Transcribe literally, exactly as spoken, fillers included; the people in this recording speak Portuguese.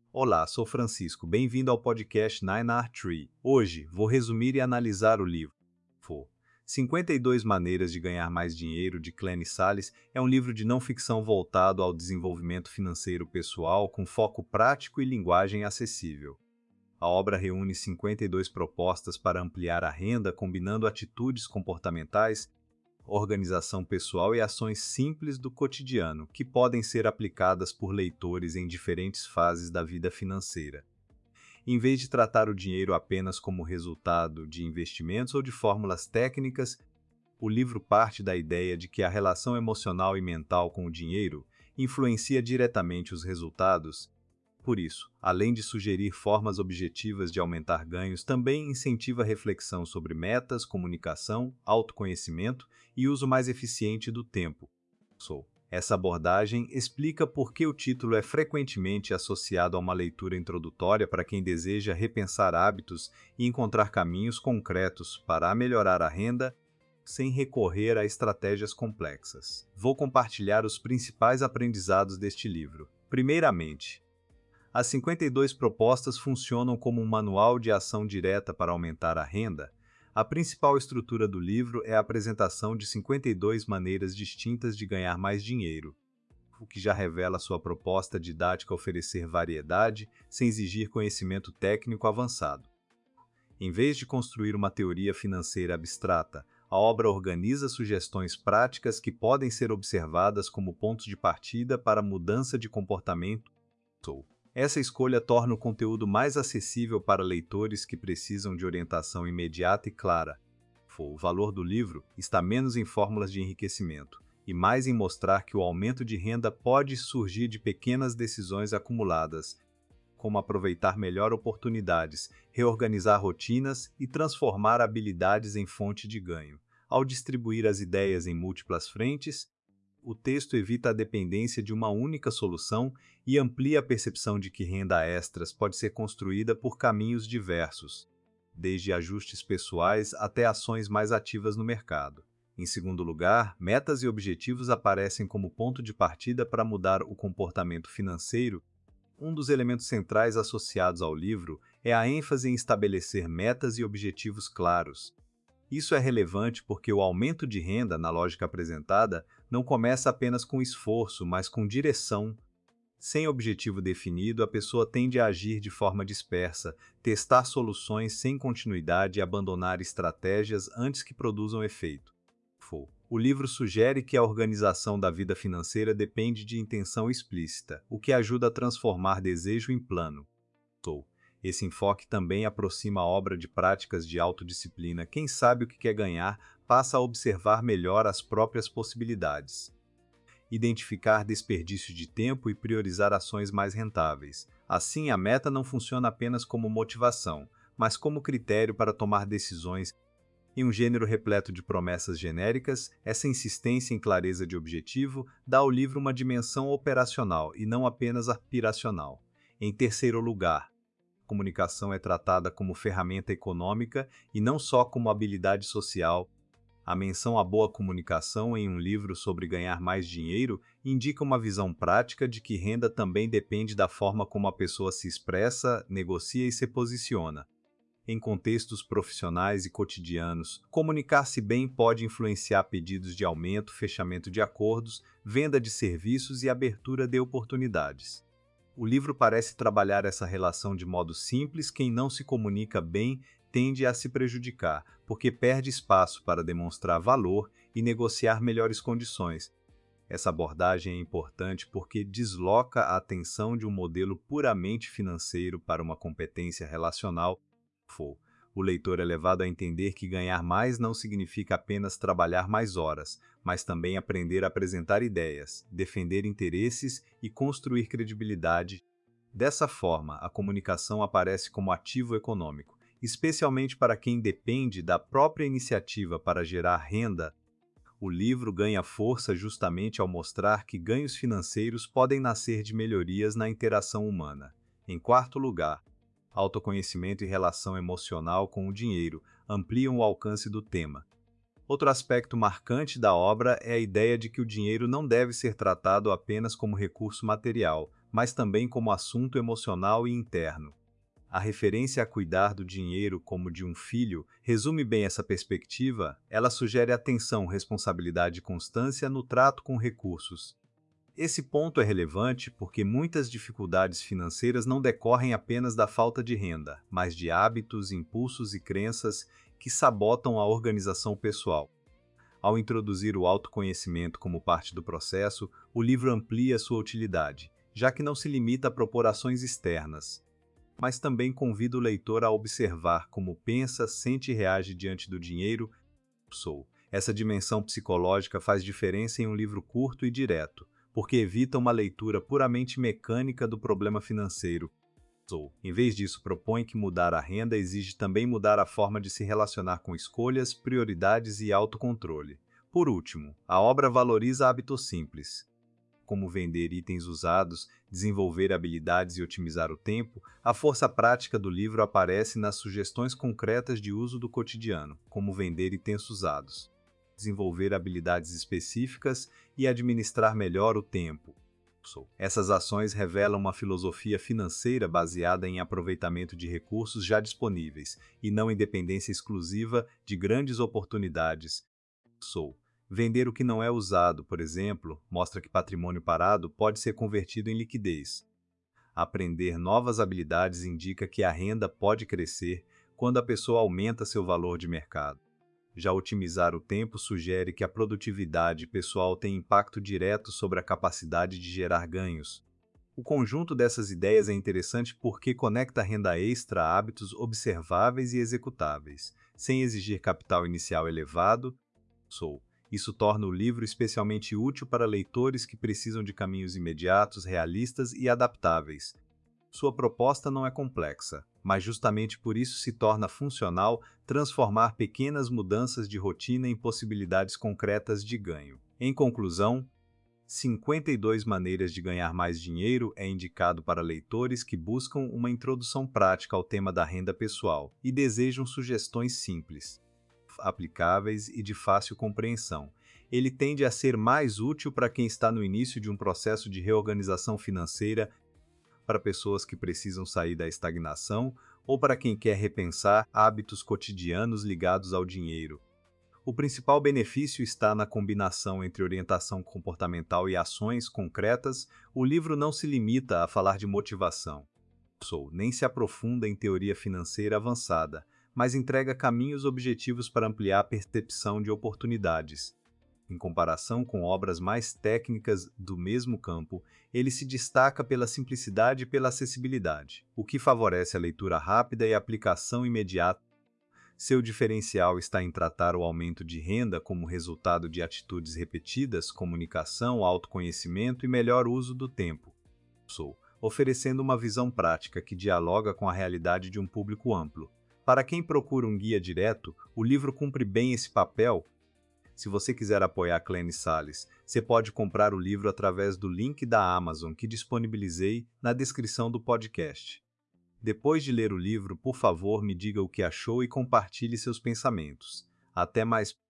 Olá, sou Francisco. Bem-vindo ao podcast Nine R Tree. Hoje vou resumir e analisar o livro cinquenta e duas Maneiras de Ganhar Mais Dinheiro, de Clene Sales. É um livro de não ficção voltado ao desenvolvimento financeiro pessoal, com foco prático e linguagem acessível. A obra reúne cinquenta e duas propostas para ampliar a renda, combinando atitudes comportamentais, organização pessoal e ações simples do cotidiano, que podem ser aplicadas por leitores em diferentes fases da vida financeira. Em vez de tratar o dinheiro apenas como resultado de investimentos ou de fórmulas técnicas, o livro parte da ideia de que a relação emocional e mental com o dinheiro influencia diretamente os resultados. Por isso, além de sugerir formas objetivas de aumentar ganhos, também incentiva reflexão sobre metas, comunicação, autoconhecimento e uso mais eficiente do tempo. Essa abordagem explica por que o título é frequentemente associado a uma leitura introdutória para quem deseja repensar hábitos e encontrar caminhos concretos para melhorar a renda sem recorrer a estratégias complexas. Vou compartilhar os principais aprendizados deste livro. Primeiramente, as cinquenta e duas propostas funcionam como um manual de ação direta para aumentar a renda. A principal estrutura do livro é a apresentação de cinquenta e duas maneiras distintas de ganhar mais dinheiro, o que já revela sua proposta didática oferecer variedade sem exigir conhecimento técnico avançado. Em vez de construir uma teoria financeira abstrata, a obra organiza sugestões práticas que podem ser observadas como pontos de partida para a mudança de comportamento. Essa escolha torna o conteúdo mais acessível para leitores que precisam de orientação imediata e clara. O valor do livro está menos em fórmulas de enriquecimento e mais em mostrar que o aumento de renda pode surgir de pequenas decisões acumuladas, como aproveitar melhor oportunidades, reorganizar rotinas e transformar habilidades em fonte de ganho. Ao distribuir as ideias em múltiplas frentes, o texto evita a dependência de uma única solução e amplia a percepção de que renda extras pode ser construída por caminhos diversos, desde ajustes pessoais até ações mais ativas no mercado. Em segundo lugar, metas e objetivos aparecem como ponto de partida para mudar o comportamento financeiro. Um dos elementos centrais associados ao livro é a ênfase em estabelecer metas e objetivos claros. Isso é relevante porque o aumento de renda, na lógica apresentada, não começa apenas com esforço, mas com direção. Sem objetivo definido, a pessoa tende a agir de forma dispersa, testar soluções sem continuidade e abandonar estratégias antes que produzam efeito. O livro sugere que a organização da vida financeira depende de intenção explícita, o que ajuda a transformar desejo em plano. Esse enfoque também aproxima a obra de práticas de autodisciplina. Quem sabe o que quer ganhar passa a observar melhor as próprias possibilidades, identificar desperdício de tempo e priorizar ações mais rentáveis. Assim, a meta não funciona apenas como motivação, mas como critério para tomar decisões. Em um gênero repleto de promessas genéricas, essa insistência em clareza de objetivo dá ao livro uma dimensão operacional e não apenas aspiracional. Em terceiro lugar, comunicação é tratada como ferramenta econômica e não só como habilidade social. A menção à boa comunicação em um livro sobre ganhar mais dinheiro indica uma visão prática de que renda também depende da forma como a pessoa se expressa, negocia e se posiciona. Em contextos profissionais e cotidianos, comunicar-se bem pode influenciar pedidos de aumento, fechamento de acordos, venda de serviços e abertura de oportunidades. O livro parece trabalhar essa relação de modo simples. Quem não se comunica bem tende a se prejudicar, porque perde espaço para demonstrar valor e negociar melhores condições. Essa abordagem é importante porque desloca a atenção de um modelo puramente financeiro para uma competência relacional. O leitor é levado a entender que ganhar mais não significa apenas trabalhar mais horas, mas também aprender a apresentar ideias, defender interesses e construir credibilidade. Dessa forma, a comunicação aparece como ativo econômico, especialmente para quem depende da própria iniciativa para gerar renda. O livro ganha força justamente ao mostrar que ganhos financeiros podem nascer de melhorias na interação humana. Em quarto lugar, autoconhecimento e relação emocional com o dinheiro ampliam o alcance do tema. Outro aspecto marcante da obra é a ideia de que o dinheiro não deve ser tratado apenas como recurso material, mas também como assunto emocional e interno. A referência a cuidar do dinheiro como de um filho resume bem essa perspectiva. Ela sugere atenção, responsabilidade e constância no trato com recursos. Esse ponto é relevante porque muitas dificuldades financeiras não decorrem apenas da falta de renda, mas de hábitos, impulsos e crenças que sabotam a organização pessoal. Ao introduzir o autoconhecimento como parte do processo, o livro amplia sua utilidade, já que não se limita a proporções externas, mas também convida o leitor a observar como pensa, sente e reage diante do dinheiro. Sou. Essa dimensão psicológica faz diferença em um livro curto e direto, porque evita uma leitura puramente mecânica do problema financeiro. Sou. Em vez disso, propõe que mudar a renda exige também mudar a forma de se relacionar com escolhas, prioridades e autocontrole. Por último, a obra valoriza hábitos simples, como vender itens usados, desenvolver habilidades e otimizar o tempo. A força prática do livro aparece nas sugestões concretas de uso do cotidiano, como vender itens usados, desenvolver habilidades específicas e administrar melhor o tempo. Essas ações revelam uma filosofia financeira baseada em aproveitamento de recursos já disponíveis e não em dependência exclusiva de grandes oportunidades. Sou. Vender o que não é usado, por exemplo, mostra que patrimônio parado pode ser convertido em liquidez. Aprender novas habilidades indica que a renda pode crescer quando a pessoa aumenta seu valor de mercado. Já otimizar o tempo sugere que a produtividade pessoal tem impacto direto sobre a capacidade de gerar ganhos. O conjunto dessas ideias é interessante porque conecta a renda extra a hábitos observáveis e executáveis, sem exigir capital inicial elevado. Sou. Isso torna o livro especialmente útil para leitores que precisam de caminhos imediatos, realistas e adaptáveis. Sua proposta não é complexa, mas justamente por isso se torna funcional transformar pequenas mudanças de rotina em possibilidades concretas de ganho. Em conclusão, cinquenta e duas Maneiras de Ganhar Mais Dinheiro é indicado para leitores que buscam uma introdução prática ao tema da renda pessoal e desejam sugestões simples, aplicáveis e de fácil compreensão. Ele tende a ser mais útil para quem está no início de um processo de reorganização financeira, para pessoas que precisam sair da estagnação ou para quem quer repensar hábitos cotidianos ligados ao dinheiro. O principal benefício está na combinação entre orientação comportamental e ações concretas. O livro não se limita a falar de motivação, nem se aprofunda em teoria financeira avançada, mas entrega caminhos objetivos para ampliar a percepção de oportunidades. Em comparação com obras mais técnicas do mesmo campo, ele se destaca pela simplicidade e pela acessibilidade, o que favorece a leitura rápida e a aplicação imediata. Seu diferencial está em tratar o aumento de renda como resultado de atitudes repetidas, comunicação, autoconhecimento e melhor uso do tempo. Sou, oferecendo uma visão prática que dialoga com a realidade de um público amplo. Para quem procura um guia direto, o livro cumpre bem esse papel. Se você quiser apoiar Clene Sales, você pode comprar o livro através do link da Amazon que disponibilizei na descrição do podcast. Depois de ler o livro, por favor, me diga o que achou e compartilhe seus pensamentos. Até mais.